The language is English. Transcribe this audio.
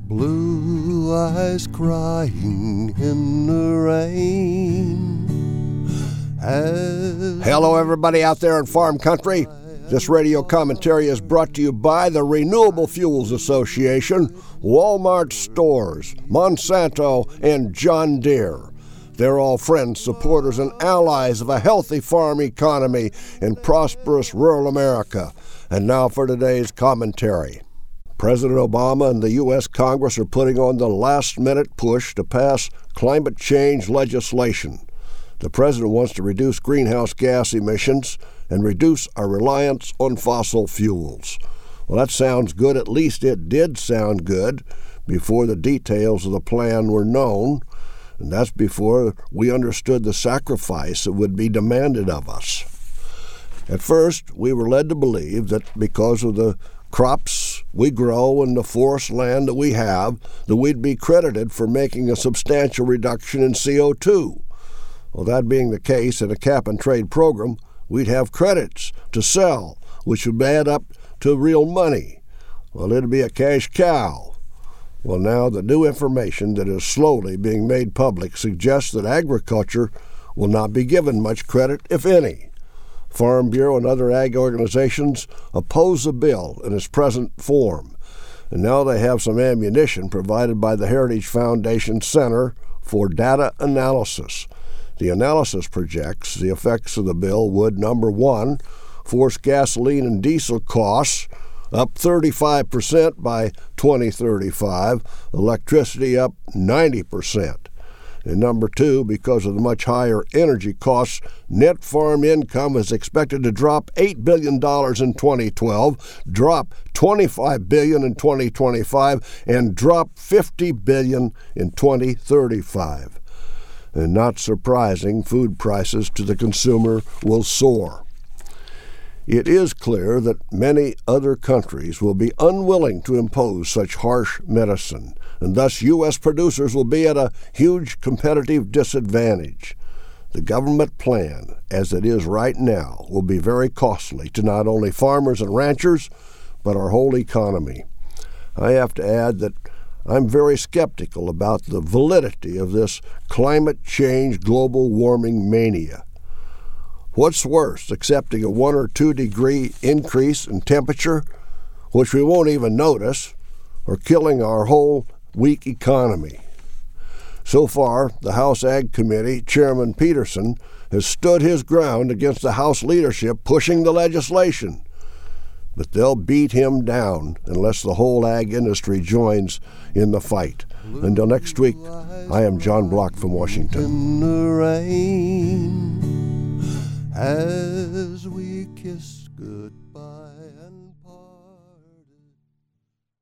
Blue eyes crying in the rain. Hello, everybody out there in farm country. This radio commentary is brought to you by the Renewable Fuels Association, Walmart Stores, Monsanto, and John Deere. They're all friends, supporters, and allies of a healthy farm economy in prosperous rural America. And now for today's commentary. President Obama and the U.S. Congress are putting on the last-minute push to pass climate change legislation. The president wants to reduce greenhouse gas emissions and reduce our reliance on fossil fuels. Well, that sounds good. At least it did sound good before the details of the plan were known, and that's before we understood the sacrifice that would be demanded of us. At first, we were led to believe that because of the crops we grow and the forest land that we have, that we'd be credited for making a substantial reduction in CO2. Well, that being the case, in a cap-and-trade program, we'd have credits to sell, which would add up to real money. Well, it'd be a cash cow. Well, now the new information that is slowly being made public suggests that agriculture will not be given much credit, if any. Farm Bureau and other ag organizations oppose the bill in its present form, and now they have some ammunition provided by the Heritage Foundation Center for Data Analysis. The analysis projects the effects of the bill would, number one, force gasoline and diesel costs up 35% by 2035, electricity up 90%. And number two, because of the much higher energy costs, net farm income is expected to drop $8 billion in 2012, drop $25 billion in 2025, and drop $50 billion in 2035. And not surprising, food prices to the consumer will soar. It is clear that many other countries will be unwilling to impose such harsh medicine, and thus U.S. producers will be at a huge competitive disadvantage. The government plan, as it is right now, will be very costly to not only farmers and ranchers, but our whole economy. I have to add that I'm very skeptical about the validity of this climate change global warming mania. What's worse, accepting a 1 or 2 degree increase in temperature, which we won't even notice, or killing our whole weak economy? So far, the House Ag Committee Chairman Peterson has stood his ground against the House leadership pushing the legislation. But they'll beat him down unless the whole ag industry joins in the fight. Until next week, I am John Block from Washington. In the rain, as we kiss goodbye.